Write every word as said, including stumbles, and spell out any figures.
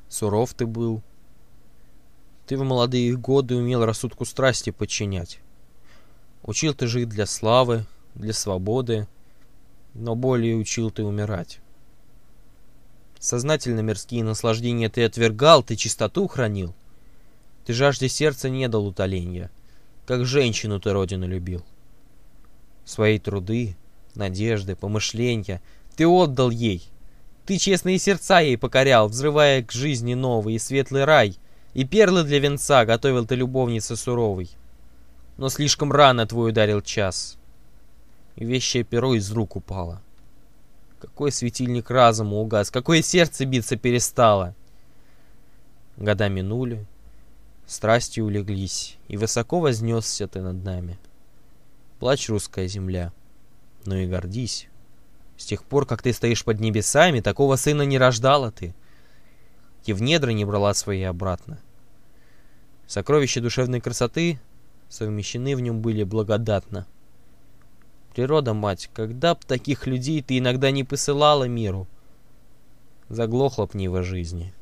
суров ты был. Ты в молодые годы умел рассудку страсти подчинять. Учил ты жить для славы, для свободы, но более учил ты умирать. Сознательно мирские наслаждения ты отвергал, ты чистоту хранил. Ты жажде сердца не дал утоления, как женщину ты родину любил. Свои труды, надежды, помышления ты отдал ей. Ты честные сердца ей покорял, взрывая к жизни новый и светлый рай, и перлы для венца готовил ты любовнице суровой. Но слишком рано твой ударил час, и вещее перо из рук упало. Какой светильник разума угас, какое сердце биться перестало. Года минули, страсти улеглись, и высоко вознесся ты над нами. Плачь, русская земля, но и гордись. С тех пор, как ты стоишь под небесами, такого сына не рождала ты, и в недра не брала свои обратно. Сокровища душевной красоты совмещены в нем были благодатно. Природа, мать, когда б таких людей ты иногда не посылала миру, заглохла б Нива жизни.